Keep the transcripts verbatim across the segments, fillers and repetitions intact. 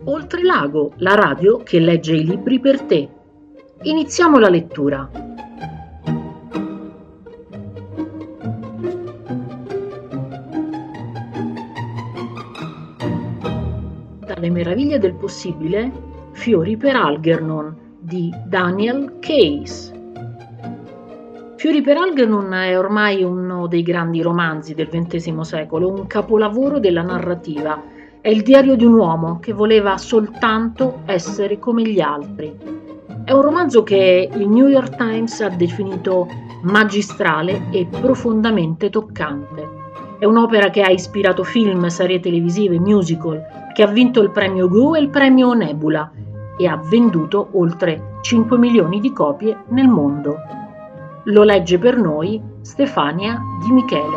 Oltrelago, la radio che legge i libri per te. Iniziamo la lettura. Dalle meraviglie del possibile, Fiori per Algernon di Daniel Case. Fiori per Algernon è ormai uno dei grandi romanzi del ventesimo secolo, un capolavoro della narrativa. È il diario di un uomo che voleva soltanto essere come gli altri. È un romanzo che il New York Times ha definito magistrale e profondamente toccante. È un'opera che ha ispirato film, serie televisive, musical, che ha vinto il premio Hugo e il premio Nebula e ha venduto oltre cinque milioni di copie nel mondo. Lo legge per noi Stefania Di Michele.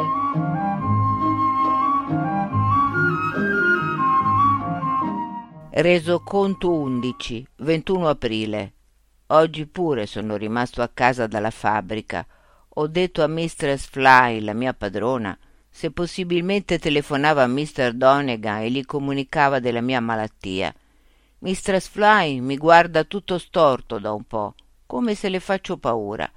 Resoconto undici, ventuno aprile. Oggi pure sono rimasto a casa dalla fabbrica. Ho detto a mistress Fly, la mia padrona, se possibilmente telefonava a mister Donegan e gli comunicava della mia malattia. mistress Fly mi guarda tutto storto da un po', come se le faccio paura.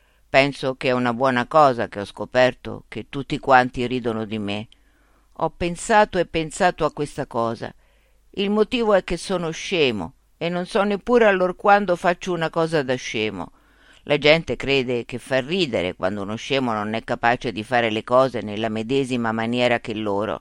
Penso che è una buona cosa che ho scoperto che tutti quanti ridono di me. Ho pensato e pensato a questa cosa. Il motivo è che sono scemo e non so neppure allorquando faccio una cosa da scemo. La gente crede che fa ridere quando uno scemo non è capace di fare le cose nella medesima maniera che loro.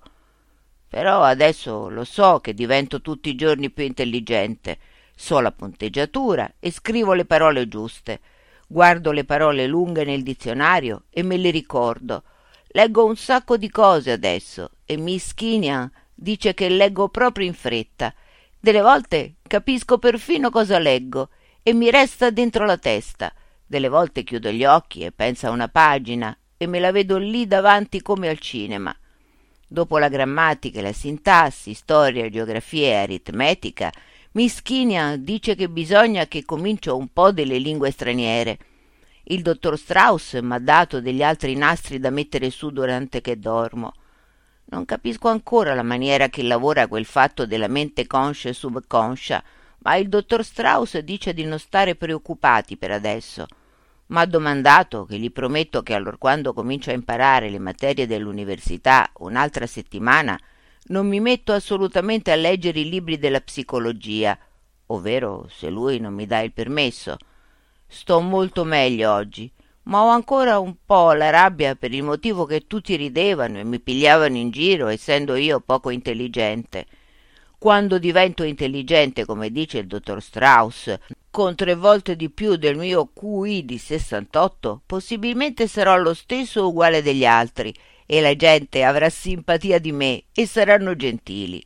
Però adesso lo so che divento tutti i giorni più intelligente. So la punteggiatura e scrivo le parole giuste. Guardo le parole lunghe nel dizionario e me le ricordo. Leggo un sacco di cose adesso e Miss Kinian dice che leggo proprio in fretta. Delle volte capisco perfino cosa leggo e mi resta dentro la testa. Delle volte chiudo gli occhi e penso a una pagina e me la vedo lì davanti come al cinema. Dopo la grammatica e la sintassi, storia, geografia e aritmetica, Miss Kinian dice che bisogna che comincio un po' delle lingue straniere. Il dottor Strauss m'ha dato degli altri nastri da mettere su durante che dormo. Non capisco ancora la maniera che lavora quel fatto della mente conscia e subconscia, ma il dottor Strauss dice di non stare preoccupati per adesso. M'ha domandato che gli prometto che allorquando comincio a imparare le materie dell'università un'altra settimana non mi metto assolutamente a leggere i libri della psicologia, ovvero se lui non mi dà il permesso. Sto molto meglio oggi, ma ho ancora un po' la rabbia per il motivo che tutti ridevano e mi pigliavano in giro essendo io poco intelligente. Quando divento intelligente, come dice il dottor Strauss, con tre volte di più del mio Q I di sessantotto, possibilmente sarò lo stesso o uguale degli altri e la gente avrà simpatia di me e saranno gentili.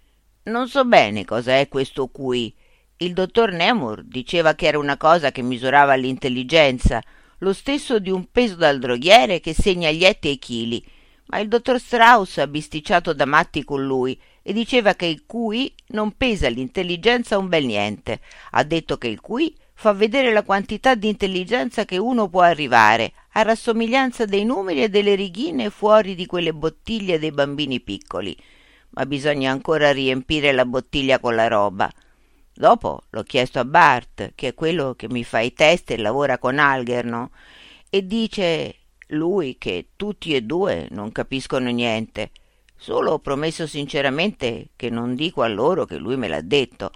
Non so bene cosa è questo Q I. Il dottor Nemur diceva che era una cosa che misurava l'intelligenza, lo stesso di un peso dal droghiere che segna gli etti e i chili, ma il dottor Strauss ha bisticciato da matti con lui e diceva che il Q I non pesa l'intelligenza un bel niente. Ha detto che il Q I fa vedere la quantità di intelligenza che uno può arrivare, a rassomiglianza dei numeri e delle righine fuori di quelle bottiglie dei bambini piccoli. Ma bisogna ancora riempire la bottiglia con la roba. Dopo l'ho chiesto a Bart, che è quello che mi fa i test e lavora con Algernon, e dice lui che tutti e due non capiscono niente. Solo ho promesso sinceramente che non dico a loro che lui me l'ha detto.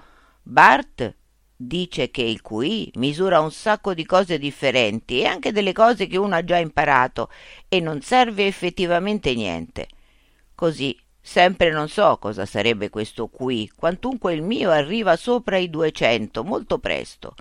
Bart dice che il Q I misura un sacco di cose differenti e anche delle cose che uno ha già imparato e non serve effettivamente niente. Così sempre non so cosa sarebbe questo Q I, quantunque il mio arriva sopra i duecento molto presto.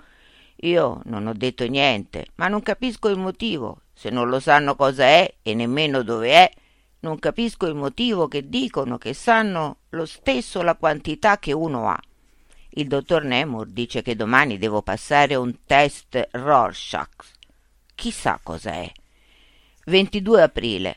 Io non ho detto niente, ma non capisco il motivo. Se non lo sanno cosa è e nemmeno dove è, non capisco il motivo che dicono che sanno lo stesso la quantità che uno ha. Il dottor Nemur dice che domani devo passare un test Rorschach. Chissà cosa è. ventidue aprile.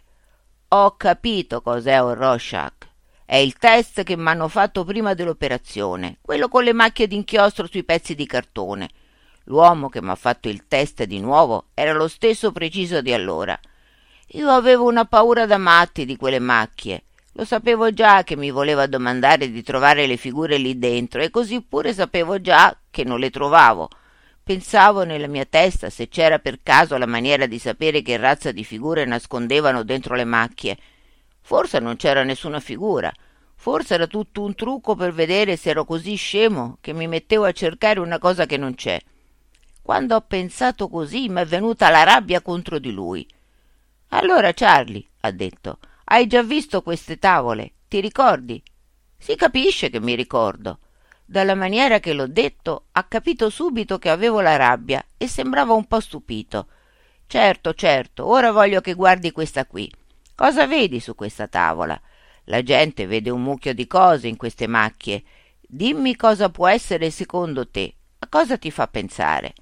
Ho capito cos'è un Rorschach. È il test che mi hanno fatto prima dell'operazione, quello con le macchie d'inchiostro sui pezzi di cartone. L'uomo che mi ha fatto il test di nuovo era lo stesso preciso di allora. Io avevo una paura da matti di quelle macchie. Lo sapevo già che mi voleva domandare di trovare le figure lì dentro e così pure sapevo già che non le trovavo. Pensavo nella mia testa se c'era per caso la maniera di sapere che razza di figure nascondevano dentro le macchie. Forse non c'era nessuna figura. Forse era tutto un trucco per vedere se ero così scemo che mi mettevo a cercare una cosa che non c'è. Quando ho pensato così mi è venuta la rabbia contro di lui. «Allora, Charlie», ha detto, «hai già visto queste tavole? Ti ricordi?» Si capisce che mi ricordo. Dalla maniera che l'ho detto ha capito subito che avevo la rabbia e sembrava un po' stupito. «Certo, certo, ora voglio che guardi questa qui. Cosa vedi su questa tavola? La gente vede un mucchio di cose in queste macchie. Dimmi cosa può essere secondo te. A cosa ti fa pensare?»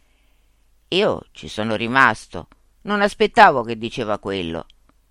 Io ci sono rimasto. Non aspettavo che diceva quello.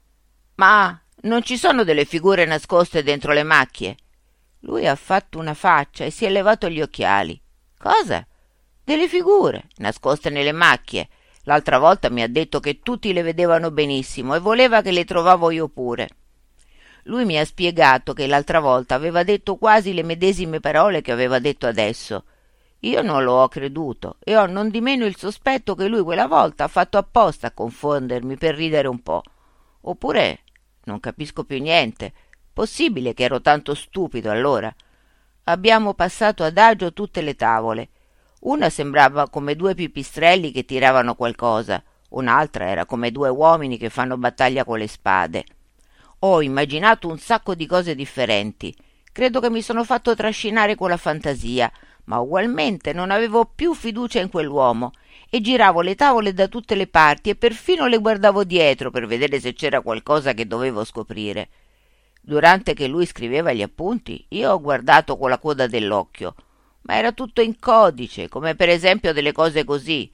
«Ma non ci sono delle figure nascoste dentro le macchie?» Lui ha fatto una faccia e si è levato gli occhiali. «Cosa?» «Delle figure nascoste nelle macchie. L'altra volta mi ha detto che tutti le vedevano benissimo e voleva che le trovavo io pure». Lui mi ha spiegato che l'altra volta aveva detto quasi le medesime parole che aveva detto adesso. Io non lo ho creduto e ho non di meno il sospetto che lui quella volta ha fatto apposta a confondermi per ridere un po'. Oppure non capisco più niente. Possibile che ero tanto stupido allora? Abbiamo passato adagio tutte le tavole. Una sembrava come due pipistrelli che tiravano qualcosa, un'altra era come due uomini che fanno battaglia con le spade. Ho immaginato un sacco di cose differenti. Credo che mi sono fatto trascinare con la fantasia, ma ugualmente non avevo più fiducia in quell'uomo e giravo le tavole da tutte le parti e perfino le guardavo dietro per vedere se c'era qualcosa che dovevo scoprire. Durante che lui scriveva gli appunti, io ho guardato con la coda dell'occhio, ma era tutto in codice, come per esempio delle cose così: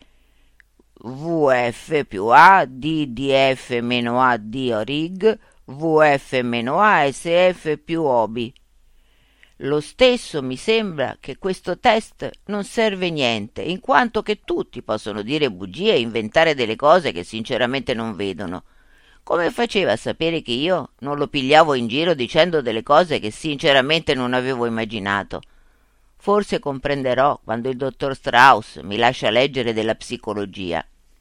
V F più A, D D F meno A D rig, V F meno A S F più Obi. Lo stesso mi sembra che questo test non serve niente, in quanto che tutti possono dire bugie e inventare delle cose che sinceramente non vedono. Come faceva a sapere che io non lo pigliavo in giro dicendo delle cose che sinceramente non avevo immaginato? Forse comprenderò quando il dottor Strauss mi lascia leggere della psicologia.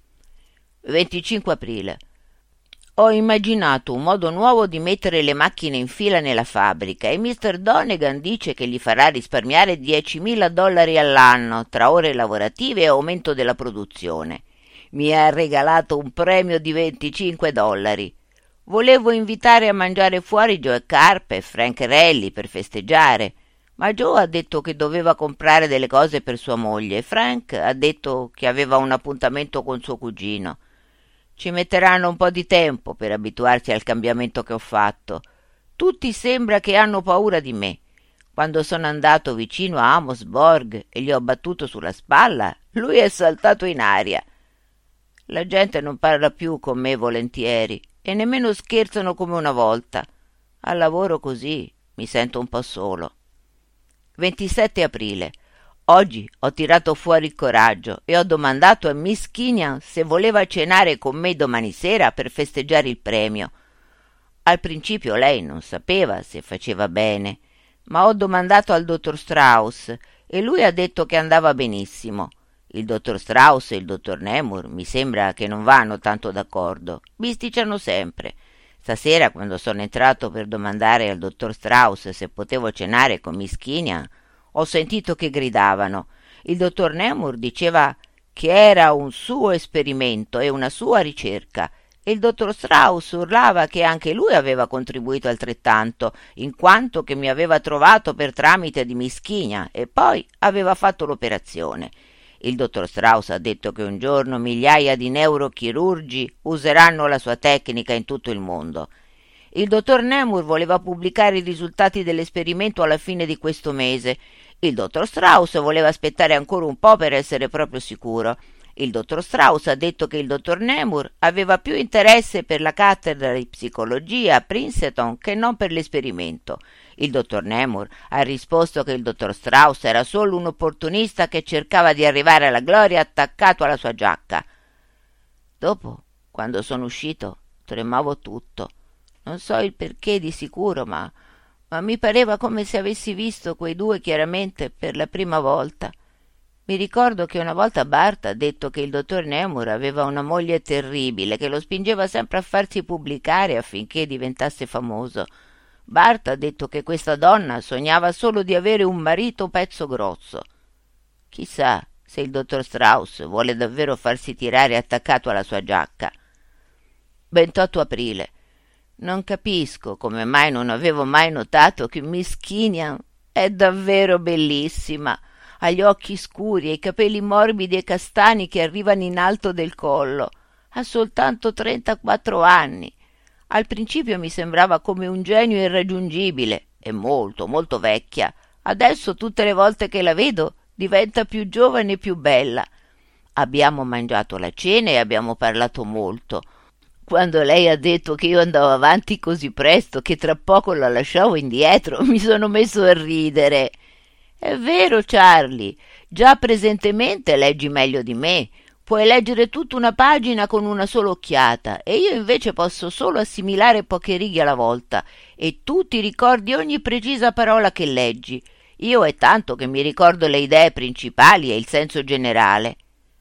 venticinque aprile. Ho immaginato un modo nuovo di mettere le macchine in fila nella fabbrica e mister Donegan dice che gli farà risparmiare diecimila dollari all'anno tra ore lavorative e aumento della produzione. Mi ha regalato un premio di venticinque dollari. Volevo invitare a mangiare fuori Joe Carp e Frank Relli per festeggiare, ma Joe ha detto che doveva comprare delle cose per sua moglie e Frank ha detto che aveva un appuntamento con suo cugino. Ci metteranno un po' di tempo per abituarsi al cambiamento che ho fatto. Tutti sembra che hanno paura di me. Quando sono andato vicino a Amos Borg e gli ho battuto sulla spalla, lui è saltato in aria. La gente non parla più con me volentieri e nemmeno scherzano come una volta. Al lavoro così mi sento un po' solo. ventisette aprile. Oggi ho tirato fuori il coraggio e ho domandato a Miss Kinian se voleva cenare con me domani sera per festeggiare il premio. Al principio lei non sapeva se faceva bene, ma ho domandato al dottor Strauss e lui ha detto che andava benissimo. Il dottor Strauss e il dottor Nemur mi sembra che non vanno tanto d'accordo, bisticciano sempre. Stasera, quando sono entrato per domandare al dottor Strauss se potevo cenare con Miss Kinian, ho sentito che gridavano. Il dottor Nemur diceva che era un suo esperimento e una sua ricerca, e il dottor Strauss urlava che anche lui aveva contribuito altrettanto, in quanto che mi aveva trovato per tramite di Miss Kinian e poi aveva fatto l'operazione. Il dottor Strauss ha detto che un giorno migliaia di neurochirurgi useranno la sua tecnica in tutto il mondo. Il dottor Nemur voleva pubblicare i risultati dell'esperimento alla fine di questo mese. Il dottor Strauss voleva aspettare ancora un po' per essere proprio sicuro. Il dottor Strauss ha detto che il dottor Nemur aveva più interesse per la cattedra di psicologia a Princeton che non per l'esperimento. Il dottor Nemur ha risposto che il dottor Strauss era solo un opportunista che cercava di arrivare alla gloria attaccato alla sua giacca. Dopo, quando sono uscito, tremavo tutto. Non so il perché di sicuro, ma ma mi pareva come se avessi visto quei due chiaramente per la prima volta. Mi ricordo che una volta Bart ha detto che il dottor Nemur aveva una moglie terribile che lo spingeva sempre a farsi pubblicare affinché diventasse famoso. Bart ha detto che questa donna sognava solo di avere un marito pezzo grosso. Chissà se il dottor Strauss vuole davvero farsi tirare attaccato alla sua giacca. ventotto aprile. Non capisco come mai non avevo mai notato che Miss Kinian è davvero bellissima. Ha gli occhi scuri e i capelli morbidi e castani che arrivano in alto del collo. Ha soltanto trentaquattro anni. Al principio mi sembrava come un genio irraggiungibile e molto, molto vecchia. Adesso tutte le volte che la vedo diventa più giovane e più bella. Abbiamo mangiato la cena e abbiamo parlato molto. Quando lei ha detto che io andavo avanti così presto che tra poco la lasciavo indietro, mi sono messo a ridere. È vero, Charlie, già presentemente leggi meglio di me. Puoi leggere tutta una pagina con una sola occhiata e io invece posso solo assimilare poche righe alla volta e tu ti ricordi ogni precisa parola che leggi. Io è tanto che mi ricordo le idee principali e il senso generale.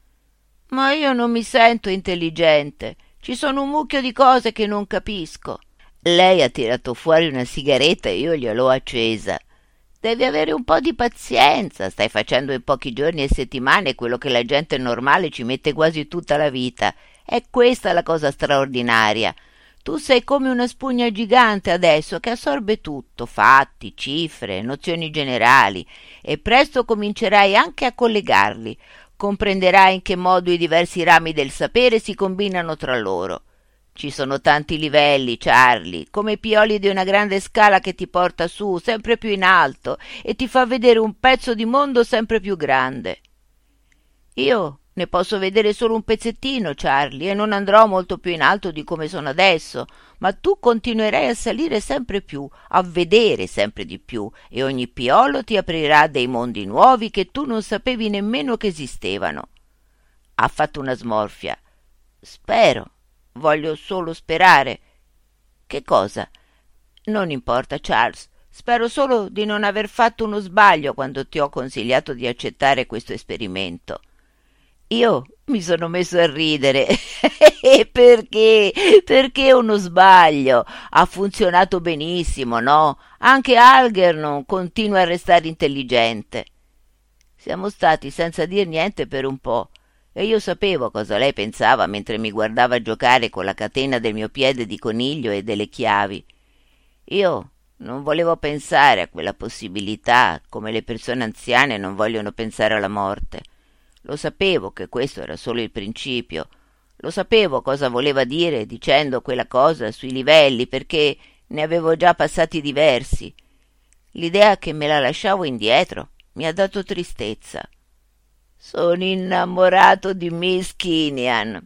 Ma io non mi sento intelligente. Ci sono un mucchio di cose che non capisco. Lei ha tirato fuori una sigaretta e io gliel'ho accesa. Devi avere un po' di pazienza. Stai facendo in pochi giorni e settimane quello che la gente normale ci mette quasi tutta la vita. È questa la cosa straordinaria. Tu sei come una spugna gigante adesso che assorbe tutto, fatti, cifre, nozioni generali, e presto comincerai anche a collegarli. Comprenderai in che modo i diversi rami del sapere si combinano tra loro. Ci sono tanti livelli, Charlie, come i pioli di una grande scala che ti porta su, sempre più in alto, e ti fa vedere un pezzo di mondo sempre più grande. Io ne posso vedere solo un pezzettino, Charlie, e non andrò molto più in alto di come sono adesso, ma tu continuerai a salire sempre più, a vedere sempre di più, e ogni piolo ti aprirà dei mondi nuovi che tu non sapevi nemmeno che esistevano. Ha fatto una smorfia. Spero. Voglio solo sperare. Che cosa? Non importa, Charles. Spero solo di non aver fatto uno sbaglio quando ti ho consigliato di accettare questo esperimento. Io mi sono messo a ridere. Perché? Perché uno sbaglio? Ha funzionato benissimo, no? Anche Algernon continua a restare intelligente. Siamo stati senza dir niente per un po'. E io sapevo cosa lei pensava mentre mi guardava giocare con la catena del mio piede di coniglio e delle chiavi. Io non volevo pensare a quella possibilità, come le persone anziane non vogliono pensare alla morte. Lo sapevo che questo era solo il principio. Lo sapevo cosa voleva dire dicendo quella cosa sui livelli, perché ne avevo già passati diversi. L'idea che me la lasciavo indietro mi ha dato tristezza. Sono innamorato di Miss Kinian.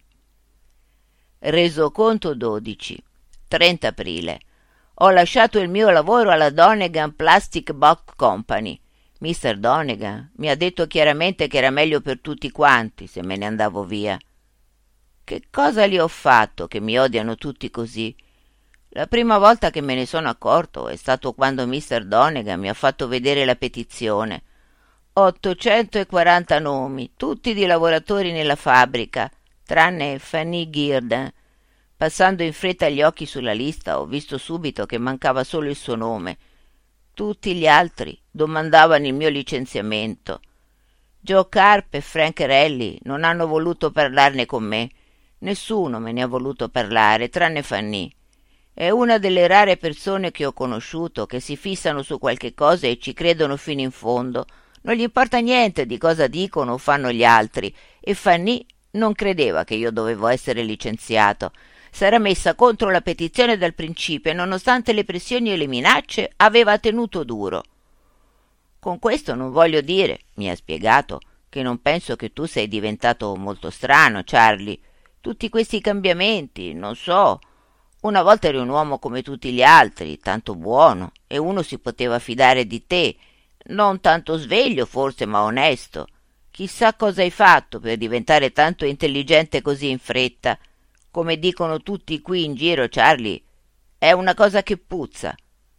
Resoconto dodici. trenta aprile. Ho lasciato il mio lavoro alla Donegan Plastic Box Company. mister Donegan mi ha detto chiaramente che era meglio per tutti quanti se me ne andavo via. Che cosa gli ho fatto che mi odiano tutti così? La prima volta che me ne sono accorto è stato quando mister Donegan mi ha fatto vedere la petizione. ottocentoquaranta nomi, tutti di lavoratori nella fabbrica, tranne Fanny Girden. Passando in fretta gli occhi sulla lista ho visto subito che mancava solo il suo nome. Tutti gli altri domandavano il mio licenziamento. Joe Carp e Frank Ralli non hanno voluto parlarne con me. Nessuno me ne ha voluto parlare, tranne Fanny. È una delle rare persone che ho conosciuto che si fissano su qualche cosa e ci credono fino in fondo. Non gli importa niente di cosa dicono o fanno gli altri, e Fanny non credeva che io dovevo essere licenziato. S'era messa contro la petizione dal principio e, nonostante le pressioni e le minacce, aveva tenuto duro. Con questo non voglio dire, mi ha spiegato, che non penso che tu sei diventato molto strano, Charlie. Tutti questi cambiamenti, non so. Una volta eri un uomo come tutti gli altri, tanto buono, e uno si poteva fidare di te. Non tanto sveglio forse, ma onesto. Chissà cosa hai fatto per diventare tanto intelligente così in fretta. Come dicono tutti qui in giro, Charlie, è una cosa che puzza.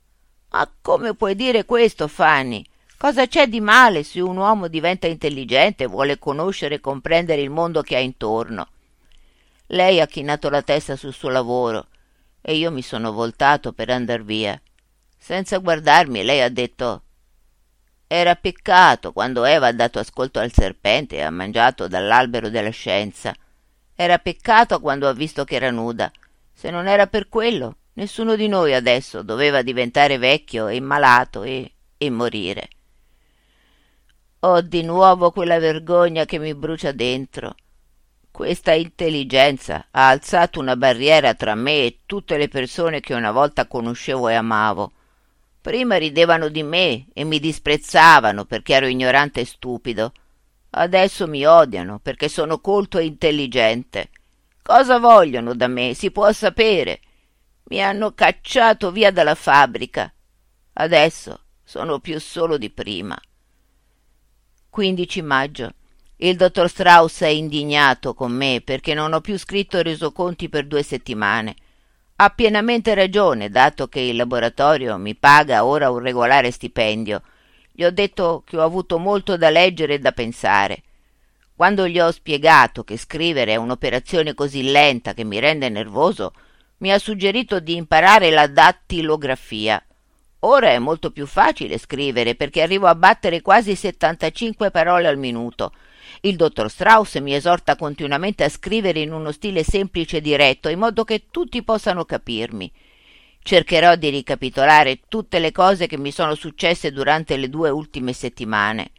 Ma come puoi dire questo, Fanny? Cosa c'è di male se un uomo diventa intelligente e vuole conoscere e comprendere il mondo che ha intorno? Lei ha chinato la testa sul suo lavoro e io mi sono voltato per andar via. Senza guardarmi, lei ha detto: «Era peccato quando Eva ha dato ascolto al serpente e ha mangiato dall'albero della scienza. Era peccato quando ha visto che era nuda. Se non era per quello, nessuno di noi adesso doveva diventare vecchio e malato e, e morire». Ho di nuovo quella vergogna che mi brucia dentro. Questa intelligenza ha alzato una barriera tra me e tutte le persone che una volta conoscevo e amavo. Prima ridevano di me e mi disprezzavano perché ero ignorante e stupido. Adesso mi odiano perché sono colto e intelligente. Cosa vogliono da me? Si può sapere. Mi hanno cacciato via dalla fabbrica. Adesso sono più solo di prima. quindici maggio. Il dottor Strauss è indignato con me perché non ho più scritto resoconti per due settimane. Ha pienamente ragione, dato che il laboratorio mi paga ora un regolare stipendio. Gli ho detto che ho avuto molto da leggere e da pensare. Quando gli ho spiegato che scrivere è un'operazione così lenta che mi rende nervoso, mi ha suggerito di imparare la dattilografia. Ora è molto più facile scrivere perché arrivo a battere quasi settantacinque parole al minuto. Il dottor Strauss mi esorta continuamente a scrivere in uno stile semplice e diretto, in modo che tutti possano capirmi. Cercherò di ricapitolare tutte le cose che mi sono successe durante le due ultime settimane.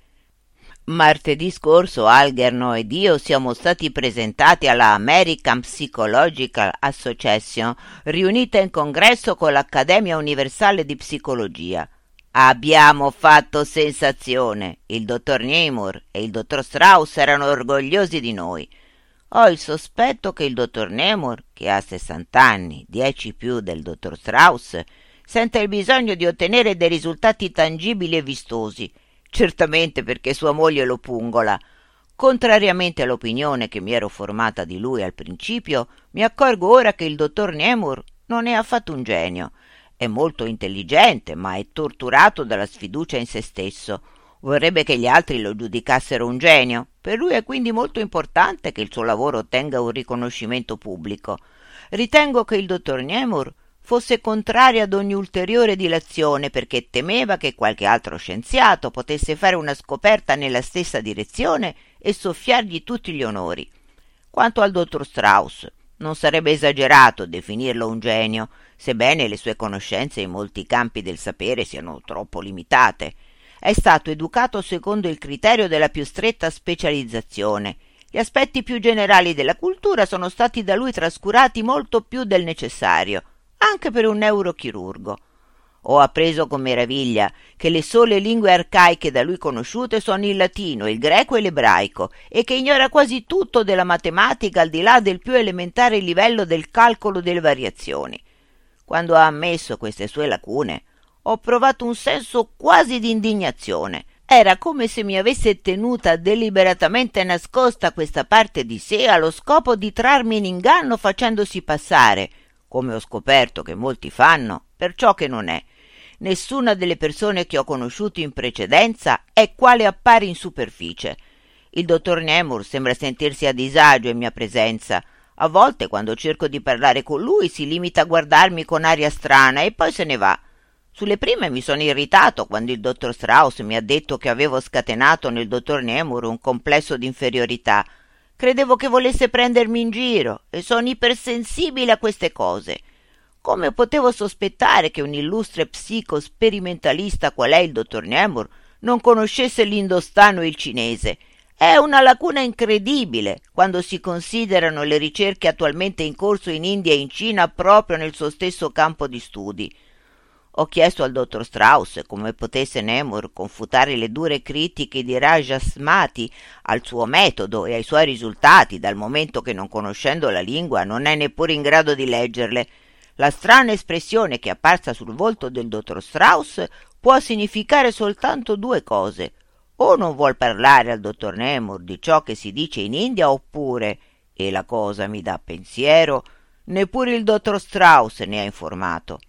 Martedì scorso Algernon ed io siamo stati presentati alla American Psychological Association, riunita in congresso con l'Accademia Universale di Psicologia. Abbiamo fatto sensazione. Il dottor Niemour e il dottor Strauss erano orgogliosi di noi. Ho il sospetto che il dottor Niemour, che ha sessanta anni, dieci più del dottor Strauss, senta il bisogno di ottenere dei risultati tangibili e vistosi, certamente perché sua moglie lo pungola. Contrariamente all'opinione che mi ero formata di lui al principio, mi accorgo ora che il dottor Niemour non è affatto un genio. È molto intelligente, ma è torturato dalla sfiducia in se stesso. Vorrebbe che gli altri lo giudicassero un genio. Per lui è quindi molto importante che il suo lavoro ottenga un riconoscimento pubblico. Ritengo che il dottor Niemour fosse contrario ad ogni ulteriore dilazione perché temeva che qualche altro scienziato potesse fare una scoperta nella stessa direzione e soffiargli tutti gli onori. Quanto al dottor Strauss, non sarebbe esagerato definirlo un genio, sebbene le sue conoscenze in molti campi del sapere siano troppo limitate. È stato educato secondo il criterio della più stretta specializzazione. Gli aspetti più generali della cultura sono stati da lui trascurati molto più del necessario, anche per un neurochirurgo. Ho appreso con meraviglia che le sole lingue arcaiche da lui conosciute sono il latino, il greco e l'ebraico, e che ignora quasi tutto della matematica al di là del più elementare livello del calcolo delle variazioni. Quando ha ammesso queste sue lacune, ho provato un senso quasi di indignazione. Era come se mi avesse tenuta deliberatamente nascosta questa parte di sé allo scopo di trarmi in inganno facendosi passare, come ho scoperto che molti fanno, per ciò che non è. Nessuna delle persone che ho conosciuto in precedenza è quale appare in superficie. Il dottor Niemour sembra sentirsi a disagio in mia presenza. A volte, quando cerco di parlare con lui, si limita a guardarmi con aria strana e poi se ne va. Sulle prime mi sono irritato quando il dottor Strauss mi ha detto che avevo scatenato nel dottor Niemour un complesso di inferiorità. Credevo che volesse prendermi in giro e sono ipersensibile a queste cose. Come potevo sospettare che un illustre psico-sperimentalista qual è il dottor Niemour non conoscesse l'indostano e il cinese? È una lacuna incredibile quando si considerano le ricerche attualmente in corso in India e in Cina proprio nel suo stesso campo di studi. Ho chiesto al dottor Strauss come potesse Niemour confutare le dure critiche di Rajasmati al suo metodo e ai suoi risultati, dal momento che, non conoscendo la lingua, non è neppure in grado di leggerle. La strana espressione che è apparsa sul volto del dottor Strauss può significare soltanto due cose. O non vuol parlare al dottor Niemour di ciò che si dice in India, oppure, e la cosa mi dà pensiero, neppure il dottor Strauss ne ha informato.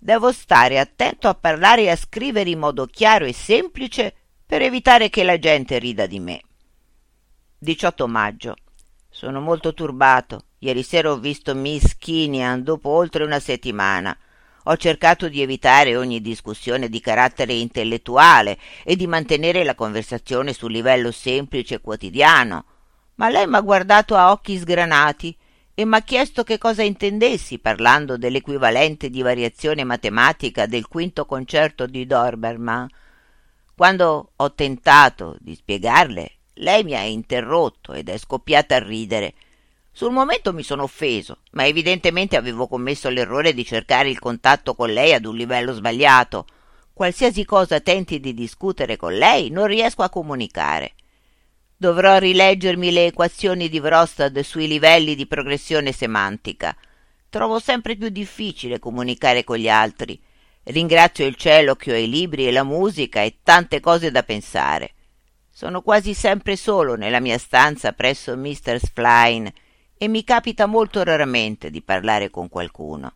devo stare attento a parlare e a scrivere in modo chiaro e semplice per evitare che la gente rida di me. diciotto maggio. Sono molto turbato. Ieri sera ho visto Miss Kinian dopo oltre una settimana. Ho cercato di evitare ogni discussione di carattere intellettuale e di mantenere la conversazione sul livello semplice e quotidiano, ma lei m'ha guardato a occhi sgranati e m'ha chiesto che cosa intendessi parlando dell'equivalente di variazione matematica del quinto concerto di Doberman. Quando ho tentato di spiegarle, lei mi ha interrotto ed è scoppiata a ridere. Sul momento mi sono offeso, ma evidentemente avevo commesso l'errore di cercare il contatto con lei ad un livello sbagliato. Qualsiasi cosa tenti di discutere con lei, non riesco a comunicare. Dovrò rileggermi le equazioni di Wrostad sui livelli di progressione semantica. Trovo sempre più difficile comunicare con gli altri. Ringrazio il cielo che ho i libri e la musica e tante cose da pensare. Sono quasi sempre solo nella mia stanza presso mister Flynn e mi capita molto raramente di parlare con qualcuno.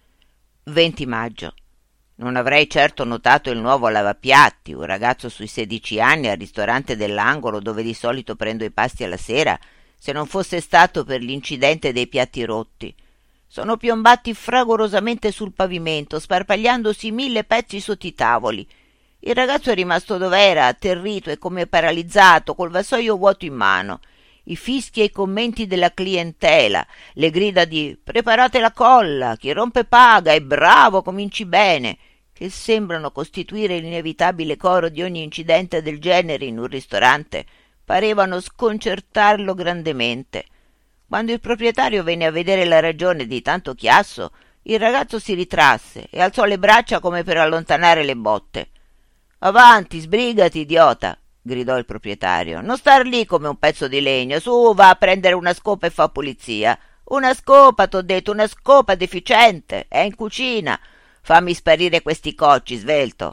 venti maggio. Non avrei certo notato il nuovo lavapiatti, un ragazzo sui sedici anni al ristorante dell'angolo dove di solito prendo i pasti alla sera, se non fosse stato per l'incidente dei piatti rotti. Sono piombati fragorosamente sul pavimento, sparpagliandosi mille pezzi sotto i tavoli. Il ragazzo è rimasto dov'era, atterrito e come paralizzato, col vassoio vuoto in mano. I fischi e i commenti della clientela, le grida di «preparate la colla», «chi rompe paga» e «bravo, cominci bene», che sembrano costituire l'inevitabile coro di ogni incidente del genere in un ristorante, parevano sconcertarlo grandemente. Quando il proprietario venne a vedere la ragione di tanto chiasso, il ragazzo si ritrasse e alzò le braccia come per allontanare le botte. «Avanti, sbrigati, idiota!» gridò il proprietario. «Non star lì come un pezzo di legno. Su, va a prendere una scopa e fa pulizia. Una scopa, t'ho detto, una scopa deficiente. È in cucina. Fammi sparire questi cocci, svelto!»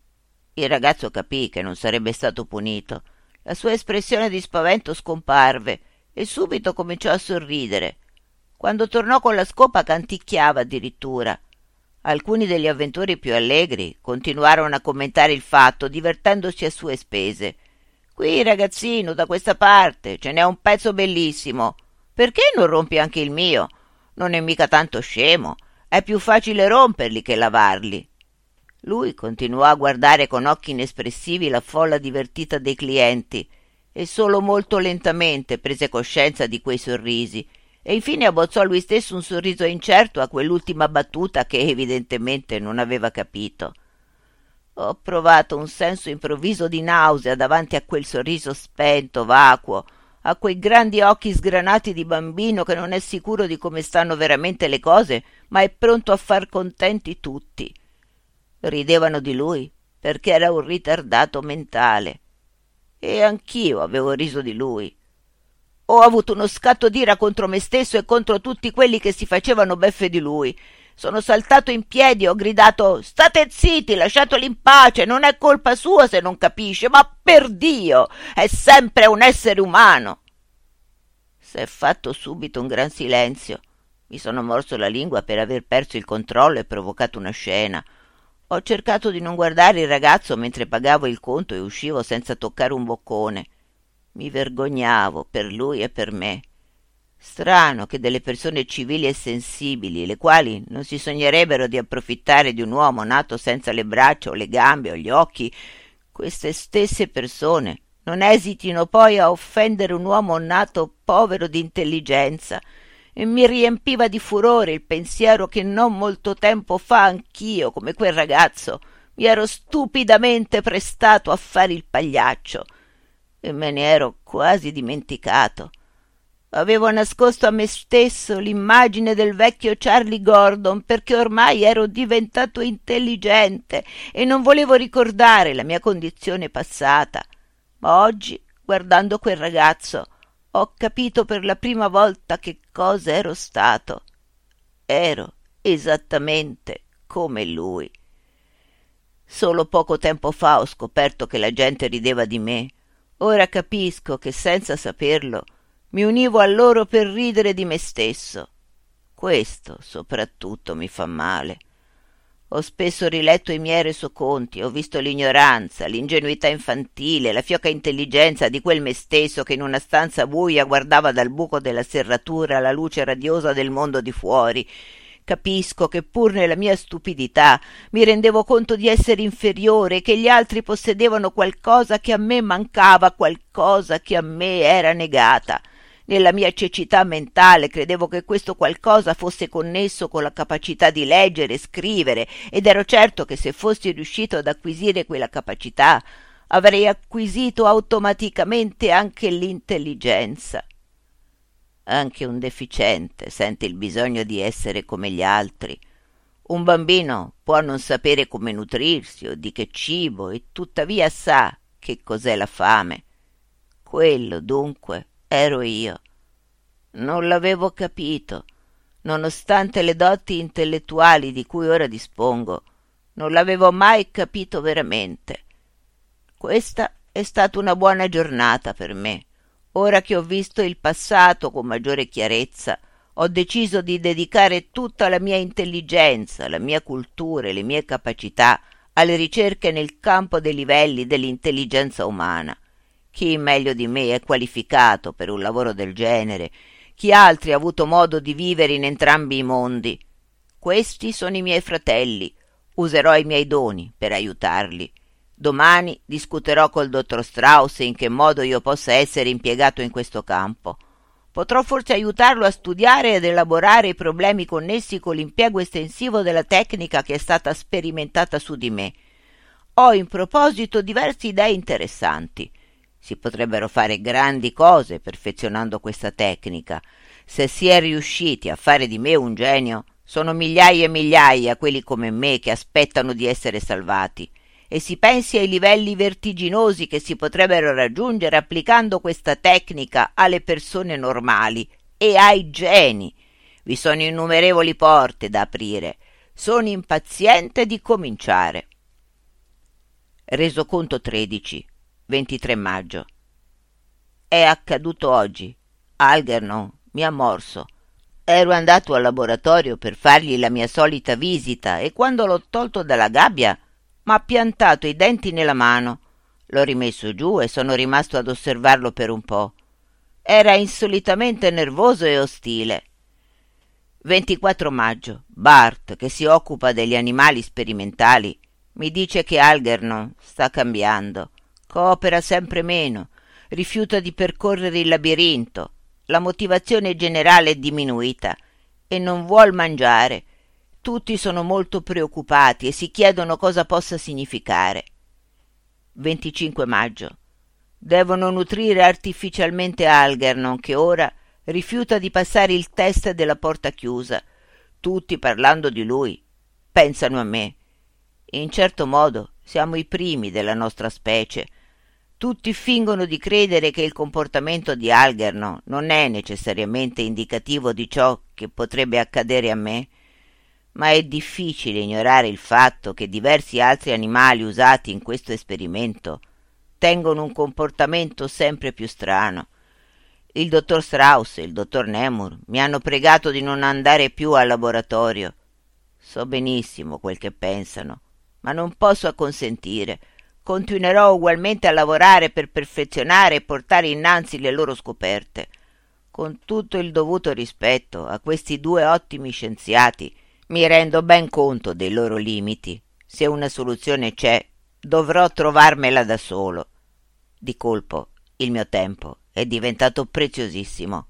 Il ragazzo capì che non sarebbe stato punito. La sua espressione di spavento scomparve e subito cominciò a sorridere. Quando tornò con la scopa canticchiava addirittura. Alcuni degli avventori più allegri continuarono a commentare il fatto, divertendosi a sue spese. «Qui, ragazzino, da questa parte, ce n'è un pezzo bellissimo. Perché non rompi anche il mio? Non è mica tanto scemo. È più facile romperli che lavarli». Lui continuò a guardare con occhi inespressivi la folla divertita dei clienti e solo molto lentamente prese coscienza di quei sorrisi e infine abbozzò lui stesso un sorriso incerto a quell'ultima battuta che evidentemente non aveva capito. Ho provato un senso improvviso di nausea davanti a quel sorriso spento, vacuo, a quei grandi occhi sgranati di bambino che non è sicuro di come stanno veramente le cose, ma è pronto a far contenti tutti. Ridevano di lui perché era un ritardato mentale. E anch'io avevo riso di lui. Ho avuto uno scatto d'ira contro me stesso e contro tutti quelli che si facevano beffe di lui. Sono saltato in piedi e ho gridato «State zitti, lasciatoli in pace, non è colpa sua se non capisce, ma per Dio, è sempre un essere umano!» S'è fatto subito un gran silenzio. Mi sono morso la lingua per aver perso il controllo e provocato una scena. Ho cercato di non guardare il ragazzo mentre pagavo il conto e uscivo senza toccare un boccone. Mi vergognavo per lui e per me. Strano che delle persone civili e sensibili, le quali non si sognerebbero di approfittare di un uomo nato senza le braccia o le gambe o gli occhi, queste stesse persone non esitino poi a offendere un uomo nato povero di intelligenza, e mi riempiva di furore il pensiero che non molto tempo fa anch'io, come quel ragazzo, mi ero stupidamente prestato a fare il pagliaccio e me ne ero quasi dimenticato. Avevo nascosto a me stesso l'immagine del vecchio Charlie Gordon perché ormai ero diventato intelligente e non volevo ricordare la mia condizione passata. Ma oggi, guardando quel ragazzo, ho capito per la prima volta che cosa ero stato. Ero esattamente come lui. Solo poco tempo fa ho scoperto che la gente rideva di me. Ora capisco che senza saperlo mi univo a loro per ridere di me stesso. Questo soprattutto mi fa male. Ho spesso riletto i miei resoconti, ho visto l'ignoranza, l'ingenuità infantile, la fioca intelligenza di quel me stesso che in una stanza buia guardava dal buco della serratura la luce radiosa del mondo di fuori. Capisco che pur nella mia stupidità mi rendevo conto di essere inferiore, che gli altri possedevano qualcosa che a me mancava, qualcosa che a me era negata. Nella mia cecità mentale credevo che questo qualcosa fosse connesso con la capacità di leggere e scrivere, ed ero certo che se fossi riuscito ad acquisire quella capacità avrei acquisito automaticamente anche l'intelligenza. Anche un deficiente sente il bisogno di essere come gli altri. Un bambino può non sapere come nutrirsi o di che cibo, e tuttavia sa che cos'è la fame. Quello, dunque, ero io. Non l'avevo capito. Nonostante le doti intellettuali di cui ora dispongo, non l'avevo mai capito veramente. Questa è stata una buona giornata per me. Ora che ho visto il passato con maggiore chiarezza, ho deciso di dedicare tutta la mia intelligenza, la mia cultura e le mie capacità alle ricerche nel campo dei livelli dell'intelligenza umana. Chi meglio di me è qualificato per un lavoro del genere? Chi altri ha avuto modo di vivere in entrambi i mondi? Questi sono i miei fratelli. Userò i miei doni per aiutarli. Domani discuterò col dottor Strauss in che modo io possa essere impiegato in questo campo. Potrò forse aiutarlo a studiare ed elaborare i problemi connessi con l'impiego estensivo della tecnica che è stata sperimentata su di me. Ho in proposito diverse idee interessanti. Si potrebbero fare grandi cose perfezionando questa tecnica. Se si è riusciti a fare di me un genio, sono migliaia e migliaia quelli come me che aspettano di essere salvati. E si pensi ai livelli vertiginosi che si potrebbero raggiungere applicando questa tecnica alle persone normali e ai geni. Vi sono innumerevoli porte da aprire. Sono impaziente di cominciare. Resoconto tredici, ventitré maggio. È accaduto oggi. Algernon mi ha morso. Ero andato al laboratorio per fargli la mia solita visita e quando l'ho tolto dalla gabbia m'ha piantato i denti nella mano. L'ho rimesso giù e sono rimasto ad osservarlo per un po'. Era insolitamente nervoso e ostile. ventiquattro maggio. Bart, che si occupa degli animali sperimentali, mi dice che Algernon sta cambiando. Coopera sempre meno, rifiuta di percorrere il labirinto, la motivazione generale è diminuita e non vuol mangiare. Tutti sono molto preoccupati e si chiedono cosa possa significare. venticinque maggio. Devono nutrire artificialmente Algernon, che ora rifiuta di passare il test della porta chiusa. Tutti, parlando di lui, pensano a me. In certo modo siamo i primi della nostra specie. Tutti fingono di credere che il comportamento di Algernon non è necessariamente indicativo di ciò che potrebbe accadere a me. Ma è difficile ignorare il fatto che diversi altri animali usati in questo esperimento tengono un comportamento sempre più strano. Il dottor Strauss e il dottor Nemur mi hanno pregato di non andare più al laboratorio. So benissimo quel che pensano, ma non posso acconsentire. Continuerò ugualmente a lavorare per perfezionare e portare innanzi le loro scoperte. Con tutto il dovuto rispetto a questi due ottimi scienziati, mi rendo ben conto dei loro limiti. Se una soluzione c'è, dovrò trovarmela da solo. Di colpo, il mio tempo è diventato preziosissimo.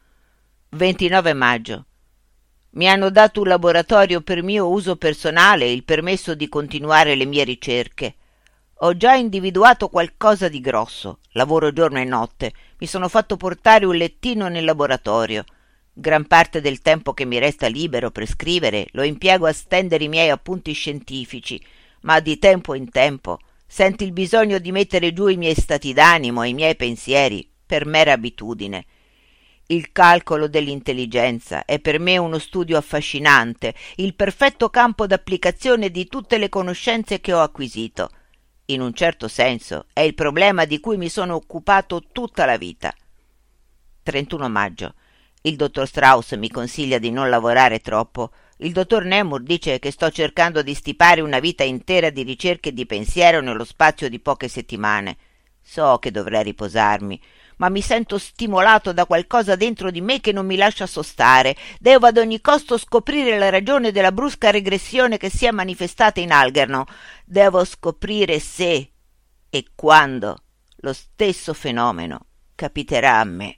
ventinove maggio. Mi hanno dato un laboratorio per mio uso personale e il permesso di continuare le mie ricerche. Ho già individuato qualcosa di grosso. Lavoro giorno e notte. Mi sono fatto portare un lettino nel laboratorio. Gran parte del tempo che mi resta libero per scrivere lo impiego a stendere i miei appunti scientifici, ma di tempo in tempo sento il bisogno di mettere giù i miei stati d'animo e i miei pensieri per mera abitudine. Il calcolo dell'intelligenza è per me uno studio affascinante, il perfetto campo d'applicazione di tutte le conoscenze che ho acquisito. In un certo senso è il problema di cui mi sono occupato tutta la vita. trentuno maggio. Il dottor Strauss mi consiglia di non lavorare troppo. Il dottor Nemur dice che sto cercando di stipare una vita intera di ricerche e di pensiero nello spazio di poche settimane. So che dovrei riposarmi, ma mi sento stimolato da qualcosa dentro di me che non mi lascia sostare. Devo ad ogni costo scoprire la ragione della brusca regressione che si è manifestata in Algernon. Devo scoprire se e quando lo stesso fenomeno capiterà a me.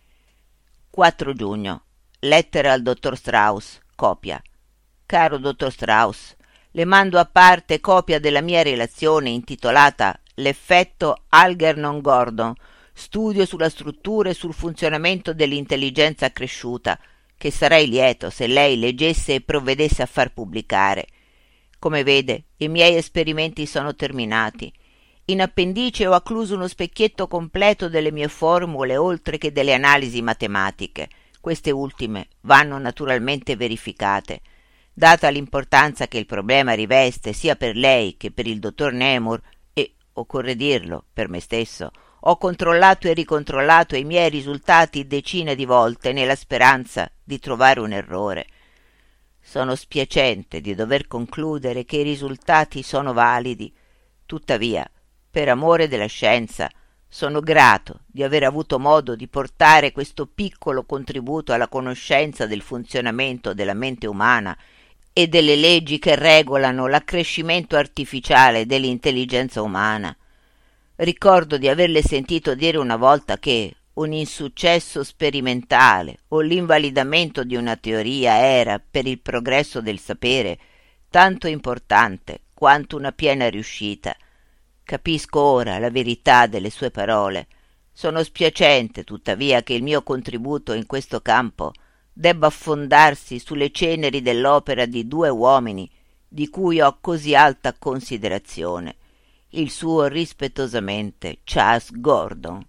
quattro giugno. Lettera al dottor Strauss. Copia. Caro dottor Strauss, le mando a parte copia della mia relazione intitolata L'effetto Algernon-Gordon, studio sulla struttura e sul funzionamento dell'intelligenza accresciuta, che sarei lieto se lei leggesse e provvedesse a far pubblicare. Come vede, i miei esperimenti sono terminati. In appendice ho accluso uno specchietto completo delle mie formule oltre che delle analisi matematiche. Queste ultime vanno naturalmente verificate. Data l'importanza che il problema riveste sia per lei che per il dottor Nemur e, occorre dirlo, per me stesso, ho controllato e ricontrollato i miei risultati decine di volte nella speranza di trovare un errore. Sono spiacente di dover concludere che i risultati sono validi. Tuttavia, per amore della scienza, sono grato di aver avuto modo di portare questo piccolo contributo alla conoscenza del funzionamento della mente umana e delle leggi che regolano l'accrescimento artificiale dell'intelligenza umana. Ricordo di averle sentito dire una volta che un insuccesso sperimentale o l'invalidamento di una teoria era, per il progresso del sapere, tanto importante quanto una piena riuscita. Capisco ora la verità delle sue parole. Sono spiacente, tuttavia, che il mio contributo in questo campo debba affondarsi sulle ceneri dell'opera di due uomini di cui ho così alta considerazione. Il suo rispettosamente Charles Gordon.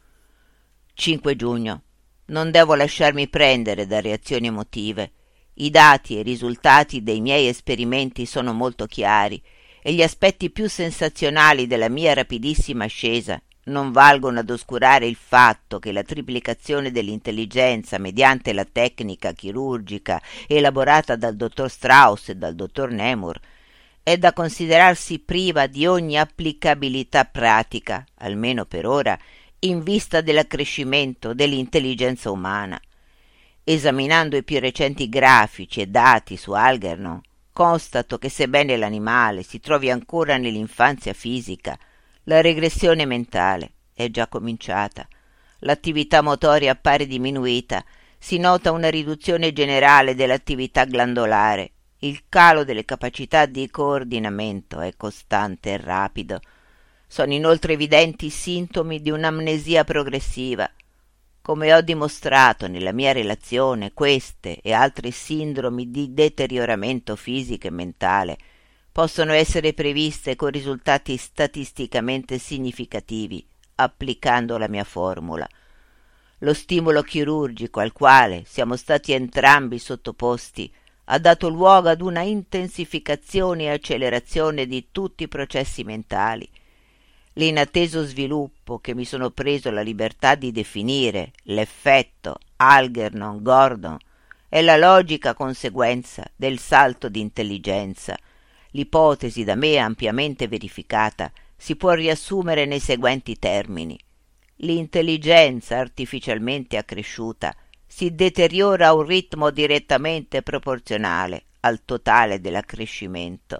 cinque giugno. Non devo lasciarmi prendere da reazioni emotive. I dati e i risultati dei miei esperimenti sono molto chiari e gli aspetti più sensazionali della mia rapidissima ascesa non valgono ad oscurare il fatto che la triplicazione dell'intelligenza mediante la tecnica chirurgica elaborata dal dottor Strauss e dal dottor Nemur è da considerarsi priva di ogni applicabilità pratica, almeno per ora, in vista dell'accrescimento dell'intelligenza umana. Esaminando i più recenti grafici e dati su Algernon, constato che sebbene l'animale si trovi ancora nell'infanzia fisica, la regressione mentale è già cominciata. L'attività motoria appare diminuita, si nota una riduzione generale dell'attività glandolare, il calo delle capacità di coordinamento è costante e rapido. Sono inoltre evidenti sintomi di un'amnesia progressiva. Come ho dimostrato nella mia relazione, queste e altre sindromi di deterioramento fisico e mentale possono essere previste con risultati statisticamente significativi applicando la mia formula. Lo stimolo chirurgico al quale siamo stati entrambi sottoposti ha dato luogo ad una intensificazione e accelerazione di tutti i processi mentali. L'inatteso sviluppo che mi sono preso la libertà di definire l'effetto Algernon-Gordon è la logica conseguenza del salto di intelligenza. L'ipotesi da me ampiamente verificata si può riassumere nei seguenti termini. L'intelligenza artificialmente accresciuta si deteriora a un ritmo direttamente proporzionale al totale dell'accrescimento.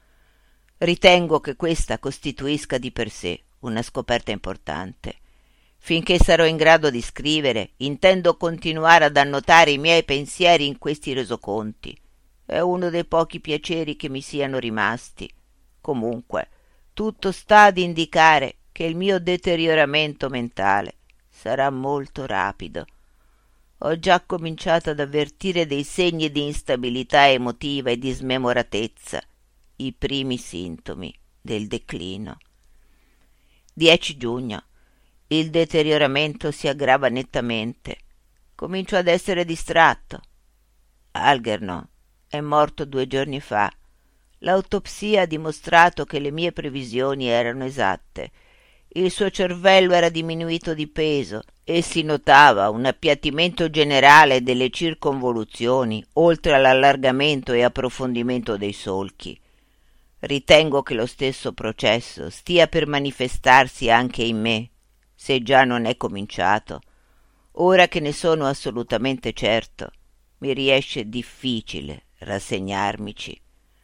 Ritengo che questa costituisca di per sé una scoperta importante. Finché sarò in grado di scrivere, intendo continuare ad annotare i miei pensieri in questi resoconti. È uno dei pochi piaceri che mi siano rimasti. Comunque, tutto sta ad indicare che il mio deterioramento mentale sarà molto rapido. Ho già cominciato ad avvertire dei segni di instabilità emotiva e di smemoratezza, i primi sintomi del declino. dieci giugno. Il deterioramento si aggrava nettamente. Comincio ad essere distratto. Algernon è morto due giorni fa. L'autopsia ha dimostrato che le mie previsioni erano esatte. Il suo cervello era diminuito di peso e si notava un appiattimento generale delle circonvoluzioni, oltre all'allargamento e approfondimento dei solchi. Ritengo che lo stesso processo stia per manifestarsi anche in me, se già non è cominciato. Ora che ne sono assolutamente certo, mi riesce difficile rassegnarmici.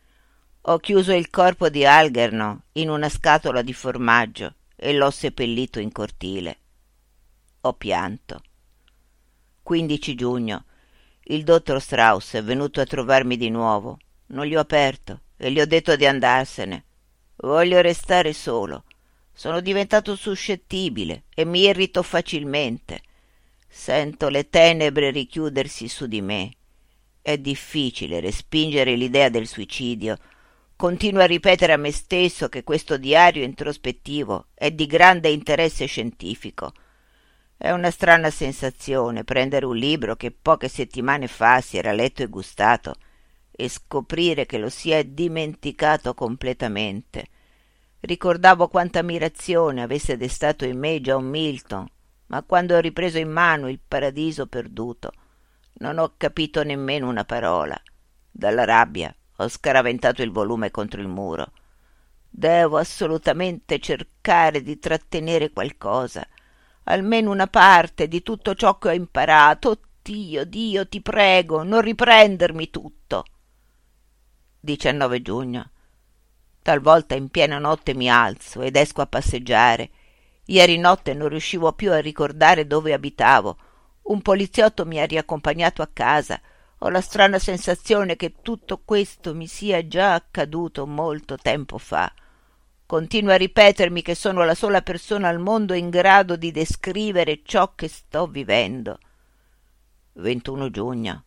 Ho chiuso il corpo di Algernon in una scatola di formaggio e l'ho seppellito in cortile. Ho pianto. quindici giugno. Il dottor Strauss è venuto a trovarmi di nuovo. Non gli ho aperto e gli ho detto di andarsene. Voglio restare solo. Sono diventato suscettibile e mi irrito facilmente. Sento le tenebre richiudersi su di me. È difficile respingere l'idea del suicidio. Continuo a ripetere a me stesso che questo diario introspettivo è di grande interesse scientifico. È una strana sensazione prendere un libro che poche settimane fa si era letto e gustato e scoprire che lo si è dimenticato completamente. Ricordavo quanta ammirazione avesse destato in me John Milton, ma quando ho ripreso in mano Il Paradiso Perduto non ho capito nemmeno una parola. Dalla rabbia ho scaraventato il volume contro il muro. Devo assolutamente cercare di trattenere qualcosa, almeno una parte di tutto ciò che ho imparato. Oh Dio, Dio, ti prego, non riprendermi tutto. diciannove giugno. Talvolta in piena notte mi alzo ed esco a passeggiare. Ieri notte non riuscivo più a ricordare dove abitavo. Un poliziotto mi ha riaccompagnato a casa. Ho la strana sensazione che tutto questo mi sia già accaduto molto tempo fa. Continuo a ripetermi che sono la sola persona al mondo in grado di descrivere ciò che sto vivendo. ventuno giugno.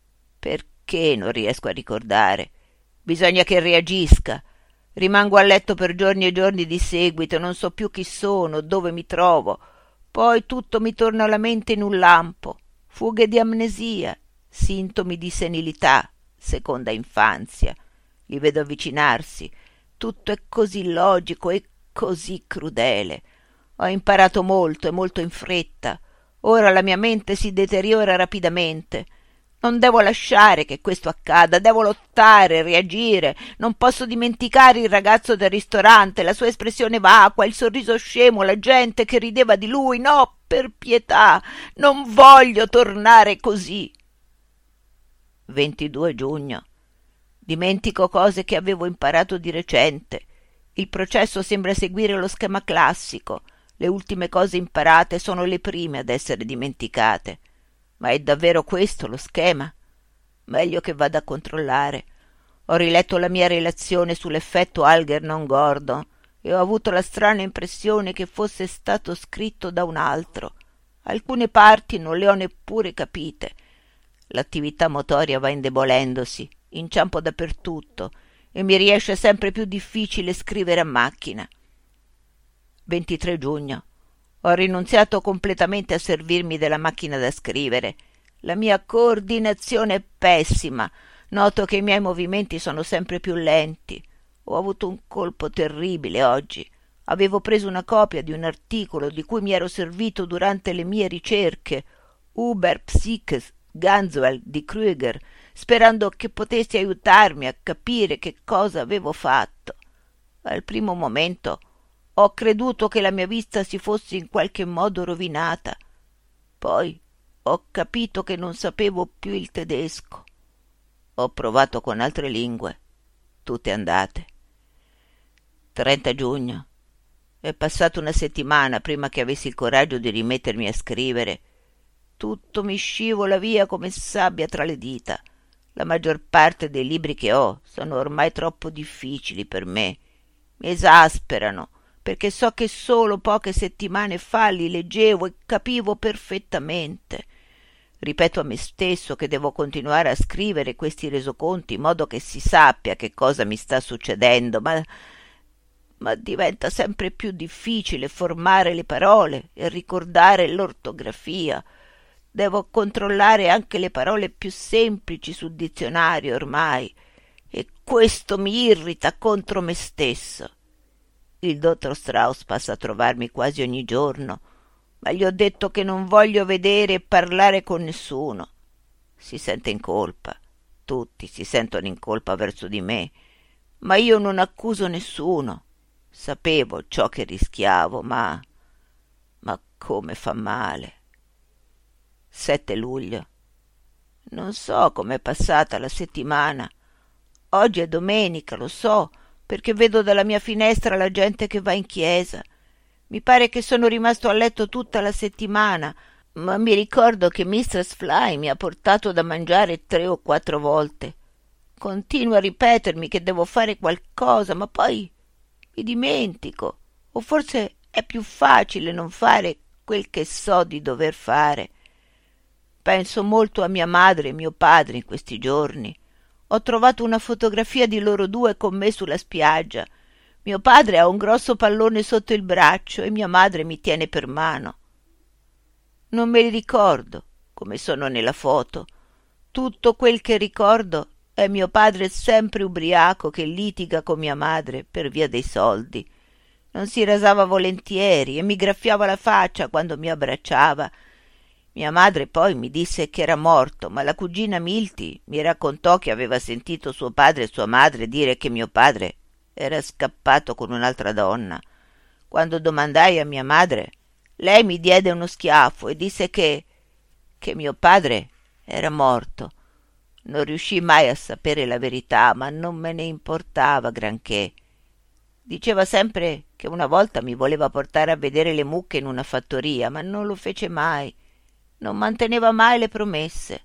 Perché non riesco a ricordare? Bisogna che reagisca. Rimango a letto per giorni e giorni di seguito, non so più chi sono, dove mi trovo. Poi tutto mi torna alla mente in un lampo. Fughe di amnesia, sintomi di senilità, seconda infanzia. Li vedo avvicinarsi. Tutto è così logico e così crudele. Ho imparato molto e molto in fretta. Ora la mia mente si deteriora rapidamente. Non devo lasciare che questo accada, devo lottare, reagire. Non posso dimenticare il ragazzo del ristorante, la sua espressione vacua, il sorriso scemo, la gente che rideva di lui. No, per pietà, non voglio tornare così. ventidue giugno. Dimentico cose che avevo imparato di recente. Il processo sembra seguire lo schema classico. Le ultime cose imparate sono le prime ad essere dimenticate. Ma è davvero questo lo schema? Meglio che vada a controllare. Ho riletto la mia relazione sull'effetto Algernon-Gordon e ho avuto la strana impressione che fosse stato scritto da un altro. Alcune parti non le ho neppure capite. L'attività motoria va indebolendosi, inciampo dappertutto e mi riesce sempre più difficile scrivere a macchina. ventitré giugno. Ho rinunziato completamente a servirmi della macchina da scrivere. La mia coordinazione è pessima. Noto che i miei movimenti sono sempre più lenti. Ho avuto un colpo terribile oggi. Avevo preso una copia di un articolo di cui mi ero servito durante le mie ricerche, Uber Psyches Ganzwell di Krüger, sperando che potessi aiutarmi a capire che cosa avevo fatto. Al primo momento ho creduto che la mia vista si fosse in qualche modo rovinata. Poi ho capito che non sapevo più il tedesco. Ho provato con altre lingue, tutte andate. trenta giugno. È passata una settimana prima che avessi il coraggio di rimettermi a scrivere. Tutto mi scivola via come sabbia tra le dita. La maggior parte dei libri che ho sono ormai troppo difficili per me. Mi esasperano, perché so che solo poche settimane fa li leggevo e capivo perfettamente. Ripeto a me stesso che devo continuare a scrivere questi resoconti in modo che si sappia che cosa mi sta succedendo, ma, ma diventa sempre più difficile formare le parole e ricordare l'ortografia. Devo controllare anche le parole più semplici sul dizionario ormai, e questo mi irrita contro me stesso. Il dottor Strauss passa a trovarmi quasi ogni giorno, ma gli ho detto che non voglio vedere e parlare con nessuno. Si sente in colpa, tutti si sentono in colpa verso di me, ma io non accuso nessuno. Sapevo ciò che rischiavo, ma... ma come fa male. sette luglio. Non so com'è passata la settimana. Oggi è domenica, lo so, perché vedo dalla mia finestra la gente che va in chiesa. Mi pare che sono rimasto a letto tutta la settimana, ma mi ricordo che mistress Fly mi ha portato da mangiare tre o quattro volte. Continuo a ripetermi che devo fare qualcosa, ma poi mi dimentico. O forse è più facile non fare quel che so di dover fare. Penso molto a mia madre e mio padre in questi giorni. Ho trovato una fotografia di loro due con me sulla spiaggia. Mio padre ha un grosso pallone sotto il braccio e mia madre mi tiene per mano. Non me li ricordo come sono nella foto. Tutto quel che ricordo è mio padre sempre ubriaco che litiga con mia madre per via dei soldi. Non si rasava volentieri e mi graffiava la faccia quando mi abbracciava. Mia madre poi mi disse che era morto, ma la cugina Milty mi raccontò che aveva sentito suo padre e sua madre dire che mio padre era scappato con un'altra donna. Quando domandai a mia madre, lei mi diede uno schiaffo e disse che... che mio padre era morto. Non riuscii mai a sapere la verità, ma non me ne importava granché. Diceva sempre che una volta mi voleva portare a vedere le mucche in una fattoria, ma non lo fece mai. Non manteneva mai le promesse.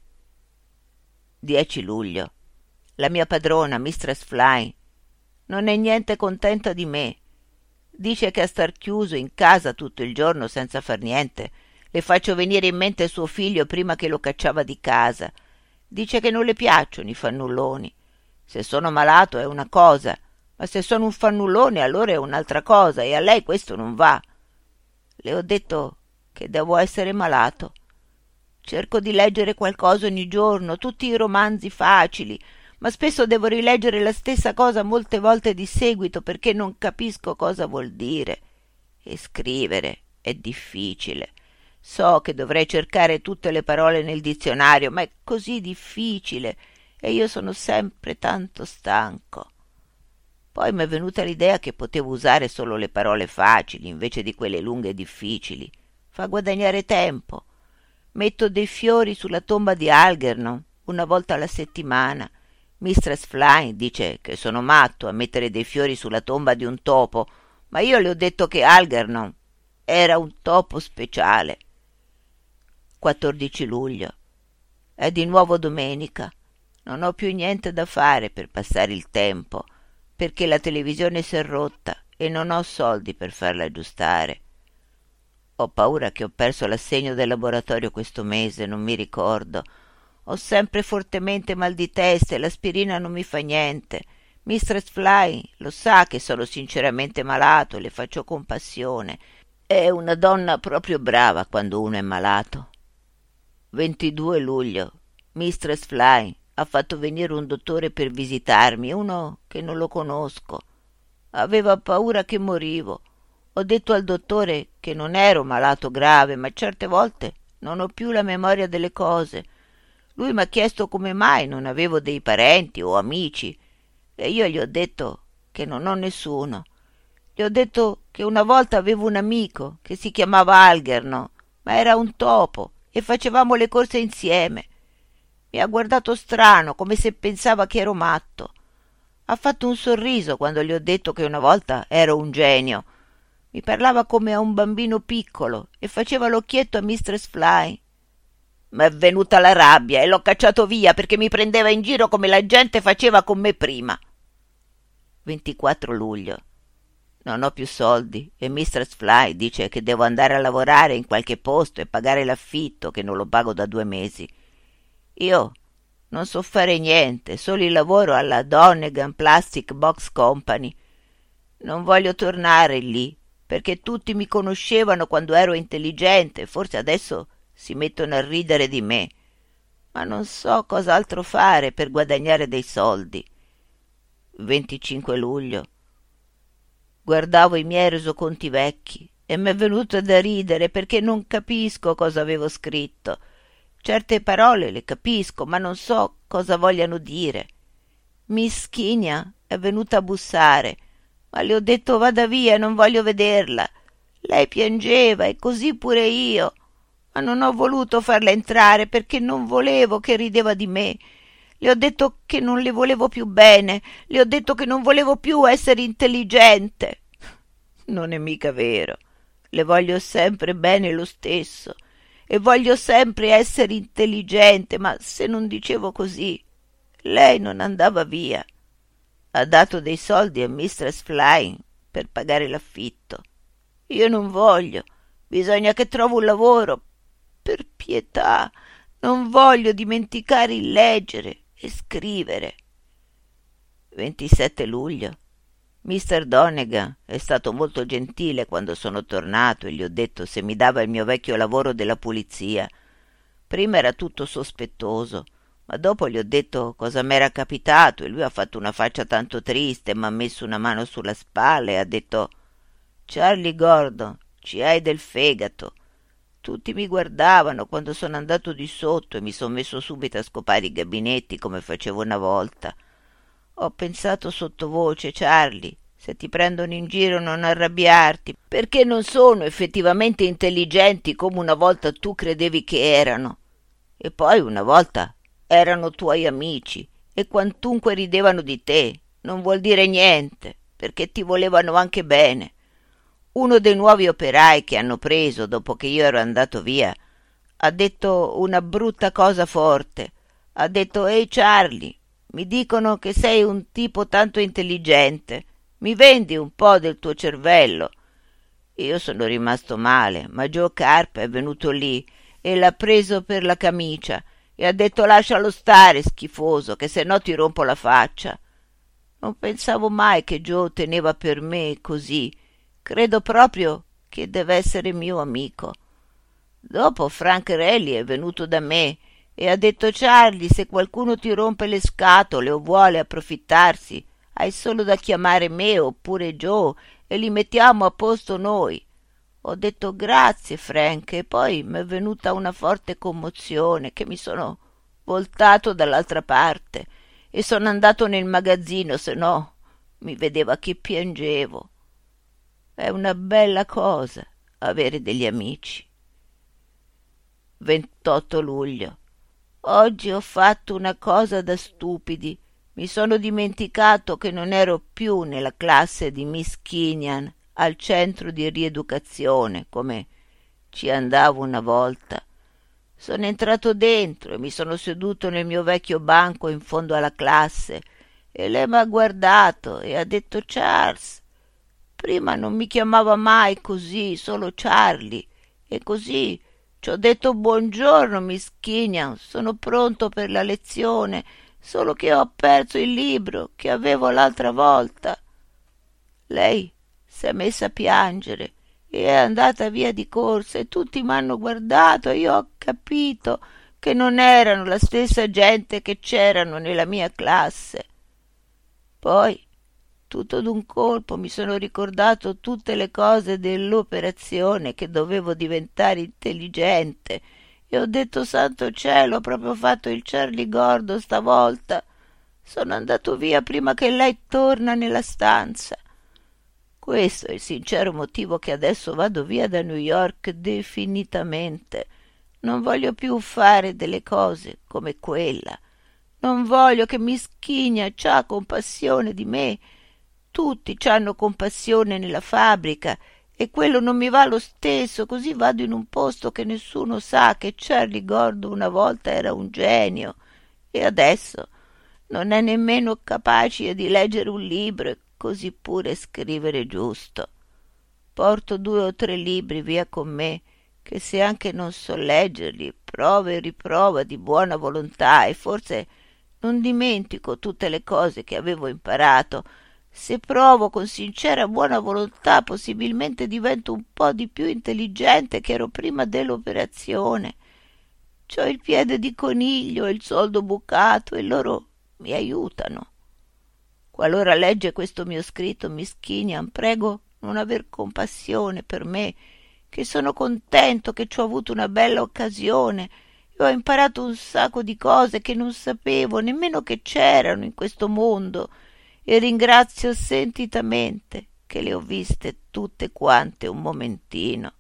dieci luglio. La mia padrona, mistress Fly, non è niente contenta di me. Dice che a star chiuso in casa tutto il giorno senza far niente le faccio venire in mente suo figlio prima che lo cacciava di casa. Dice che non le piacciono i fannulloni. Se sono malato è una cosa, ma se sono un fannullone allora è un'altra cosa, e a lei questo non va. Le ho detto che devo essere malato. Cerco di leggere qualcosa ogni giorno, tutti i romanzi facili, ma spesso devo rileggere la stessa cosa molte volte di seguito perché non capisco cosa vuol dire. E scrivere è difficile. So che dovrei cercare tutte le parole nel dizionario, ma è così difficile e io sono sempre tanto stanco. Poi mi è venuta l'idea che potevo usare solo le parole facili invece di quelle lunghe e difficili. Fa guadagnare tempo. Metto dei fiori sulla tomba di Algernon una volta alla settimana. Mistress Fly dice che sono matto a mettere dei fiori sulla tomba di un topo, ma io le ho detto che Algernon era un topo speciale. quattordici luglio. È di nuovo domenica. Non ho più niente da fare per passare il tempo, perché la televisione si è rotta e non ho soldi per farla aggiustare. Ho paura che ho perso l'assegno del laboratorio questo mese, non mi ricordo. Ho sempre fortemente mal di testa e l'aspirina non mi fa niente. Mistress Fly lo sa che sono sinceramente malato e le faccio compassione. È una donna proprio brava quando uno è malato. ventidue luglio. Mistress Fly ha fatto venire un dottore per visitarmi, uno che non lo conosco. Aveva paura che morivo. Ho detto al dottore che non ero malato grave, ma certe volte non ho più la memoria delle cose. Lui mi ha chiesto come mai non avevo dei parenti o amici e io gli ho detto che non ho nessuno. Gli ho detto che una volta avevo un amico che si chiamava Algernon, ma era un topo e facevamo le corse insieme. Mi ha guardato strano, come se pensava che ero matto. Ha fatto un sorriso quando gli ho detto che una volta ero un genio. Mi parlava come a un bambino piccolo e faceva l'occhietto a mistress Fly. M'è venuta la rabbia e l'ho cacciato via perché mi prendeva in giro come la gente faceva con me prima. ventiquattro luglio. Non ho più soldi e mistress Fly dice che devo andare a lavorare in qualche posto e pagare l'affitto, che non lo pago da due mesi. Io non so fare niente, solo il lavoro alla Donegan Plastic Box Company. Non voglio tornare lì, perché tutti mi conoscevano quando ero intelligente, forse adesso si mettono a ridere di me, ma non so cos'altro fare per guadagnare dei soldi. venticinque luglio. Guardavo i miei resoconti vecchi e m'è venuto da ridere perché non capisco cosa avevo scritto. Certe parole le capisco, ma non so cosa vogliano dire. Miss Kinya è venuta a bussare, ma le ho detto vada via, non voglio vederla. Lei piangeva e così pure io, ma non ho voluto farla entrare perché non volevo che rideva di me. Le ho detto che non le volevo più bene, le ho detto che non volevo più essere intelligente. Non è mica vero, le voglio sempre bene lo stesso e voglio sempre essere intelligente, ma se non dicevo così, lei non andava via. Ha dato dei soldi a mistress Flying per pagare l'affitto. Io non voglio, bisogna che trovo un lavoro. Per pietà, non voglio dimenticare il leggere e scrivere. ventisette luglio. mister Donegan è stato molto gentile quando sono tornato e gli ho detto se mi dava il mio vecchio lavoro della pulizia. Prima era tutto sospettoso, ma dopo gli ho detto cosa m'era capitato e lui ha fatto una faccia tanto triste, m'ha messo una mano sulla spalla e ha detto «Charlie Gordon, ci hai del fegato». Tutti mi guardavano quando sono andato di sotto e mi son messo subito a scopare i gabinetti come facevo una volta. Ho pensato sottovoce, Charlie, se ti prendono in giro non arrabbiarti, perché non sono effettivamente intelligenti come una volta tu credevi che erano. E poi una volta erano tuoi amici e quantunque ridevano di te non vuol dire niente, perché ti volevano anche bene. Uno dei nuovi operai che hanno preso dopo che io ero andato via ha detto una brutta cosa forte. Ha detto «Ehi Charlie, mi dicono che sei un tipo tanto intelligente. Mi vendi un po' del tuo cervello?» Io sono rimasto male, ma Joe Carp è venuto lì e l'ha preso per la camicia e ha detto «Lascialo stare, schifoso, che se no ti rompo la faccia». Non pensavo mai che Joe teneva per me così. Credo proprio che deve essere mio amico. Dopo Frank Reilly è venuto da me e ha detto «Charlie, se qualcuno ti rompe le scatole o vuole approfittarsi, hai solo da chiamare me oppure Joe e li mettiamo a posto noi». Ho detto «Grazie, Frank», e poi m'è venuta una forte commozione che mi sono voltato dall'altra parte e sono andato nel magazzino, se no mi vedeva che piangevo. È una bella cosa avere degli amici. ventotto luglio. Oggi ho fatto una cosa da stupidi. Mi sono dimenticato che non ero più nella classe di Miss Kinyan al centro di rieducazione, come ci andavo una volta. Sono entrato dentro e mi sono seduto nel mio vecchio banco in fondo alla classe e lei m'ha guardato e ha detto «Charles». Prima non mi chiamava mai così, solo Charlie, e così ci ho detto «Buongiorno, Miss Kinyan, sono pronto per la lezione, solo che ho perso il libro che avevo l'altra volta». Lei si è messa a piangere e è andata via di corsa e tutti m'hanno guardato e io ho capito che non erano la stessa gente che c'erano nella mia classe. Poi, tutto d'un colpo, mi sono ricordato tutte le cose dell'operazione, che dovevo diventare intelligente, e ho detto «Santo cielo, ho proprio fatto il Charlie Gordo stavolta». Sono andato via prima che lei torna nella stanza. Questo è il sincero motivo che adesso vado via da New York definitivamente. Non voglio più fare delle cose come quella. Non voglio che Miss Kinyan c'ha compassione di me. Tutti c'hanno compassione nella fabbrica e quello non mi va lo stesso, così vado in un posto che nessuno sa che Charlie Gordon una volta era un genio e adesso non è nemmeno capace di leggere un libro e così pure scrivere giusto. Porto due o tre libri via con me che se anche non so leggerli, prova e riprova di buona volontà e forse non dimentico tutte le cose che avevo imparato. Se provo con sincera buona volontà, possibilmente divento un po' di più intelligente che ero prima dell'operazione. C'ho il piede di coniglio e il soldo bucato e loro mi aiutano. Qualora legge questo mio scritto, Miss Kinian, prego non aver compassione per me, che sono contento che ci ho avuto una bella occasione e ho imparato un sacco di cose che non sapevo nemmeno che c'erano in questo mondo, e ringrazio sentitamente che le ho viste tutte quante un momentino.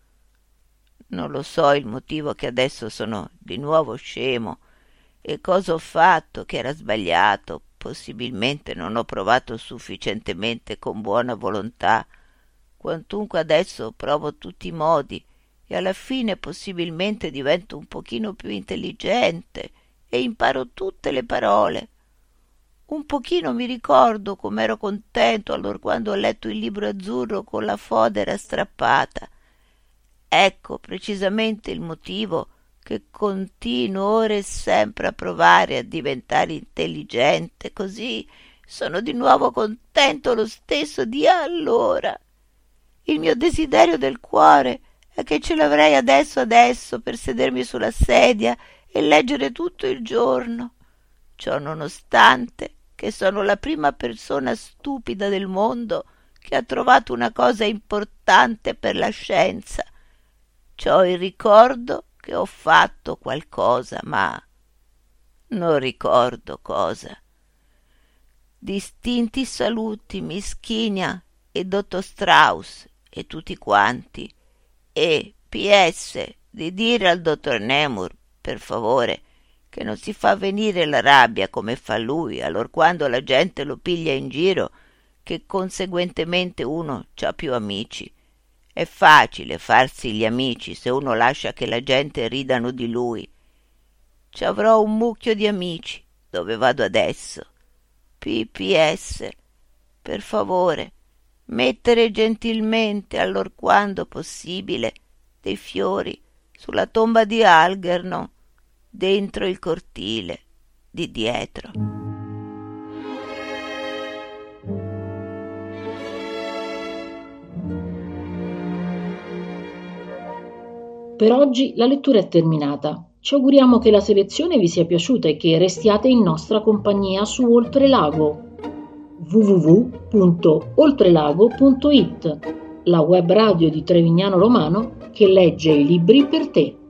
Non lo so il motivo che adesso sono di nuovo scemo e cosa ho fatto che era sbagliato. Possibilmente non ho provato sufficientemente con buona volontà, quantunque adesso provo tutti i modi e alla fine possibilmente divento un pochino più intelligente e imparo tutte le parole. Un pochino mi ricordo com'ero contento allora quando ho letto il libro azzurro con la fodera strappata. Ecco precisamente il motivo che continuo ora e sempre a provare a diventare intelligente, così sono di nuovo contento lo stesso di allora. Il mio desiderio del cuore è che ce l'avrei adesso adesso per sedermi sulla sedia e leggere tutto il giorno. Ciò nonostante che sono la prima persona stupida del mondo che ha trovato una cosa importante per la scienza. C'ho il ricordo che ho fatto qualcosa, ma non ricordo cosa. Distinti saluti, Miss Kinian e dottor Strauss e tutti quanti. E P S di dire al dottor Nemur, per favore, che non si fa venire la rabbia come fa lui allorquando la gente lo piglia in giro, che conseguentemente uno c'ha più amici. È facile farsi gli amici se uno lascia che la gente ridano di lui. Ci avrò un mucchio di amici dove vado adesso. P P S, per favore, mettere gentilmente, allorquando possibile, dei fiori sulla tomba di Algernon, dentro il cortile di dietro. Per oggi la lettura è terminata. Ci auguriamo che la selezione vi sia piaciuta e che restiate in nostra compagnia su Oltrelago. w w w punto oltrelago punto it, la web radio di Trevignano Romano che legge i libri per te.